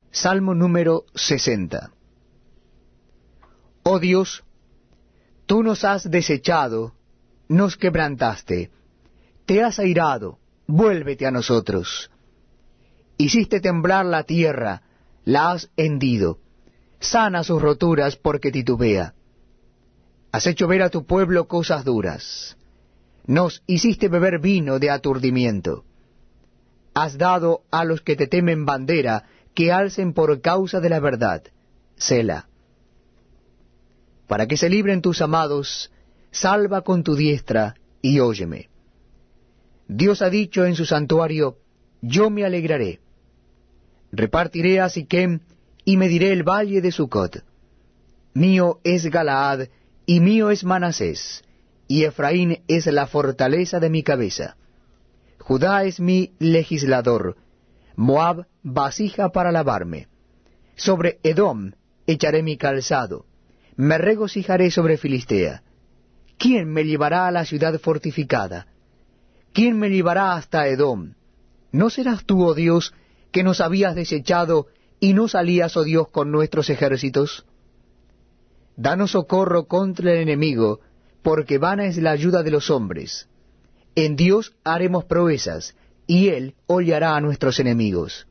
Salmo número 60. Oh Dios, tú nos has desechado, nos quebrantaste, te has airado, vuélvete a nosotros. Hiciste temblar la tierra, la has hendido, sana sus roturas porque titubea. Has hecho ver a tu pueblo cosas duras, nos hiciste beber vino de aturdimiento. Has dado a los que te temen bandera, que alcen por causa de la verdad. Selah. Para que se libren tus amados, salva con tu diestra y óyeme. Dios ha dicho en su santuario, yo me alegraré. Repartiré a Siquem y mediré el valle de Sucot. Mío es Galaad y mío es Manasés, y Efraín es la fortaleza de mi cabeza. Judá es mi legislador, Moab vasija para lavarme. Sobre Edom echaré mi calzado, me regocijaré sobre Filistea. ¿Quién me llevará a la ciudad fortificada? ¿Quién me llevará hasta Edom? ¿No serás tú, oh Dios, que nos habías desechado y no salías, oh Dios, con nuestros ejércitos? Danos socorro contra el enemigo, porque vana es la ayuda de los hombres. En Dios haremos proezas, y Él hollará a nuestros enemigos.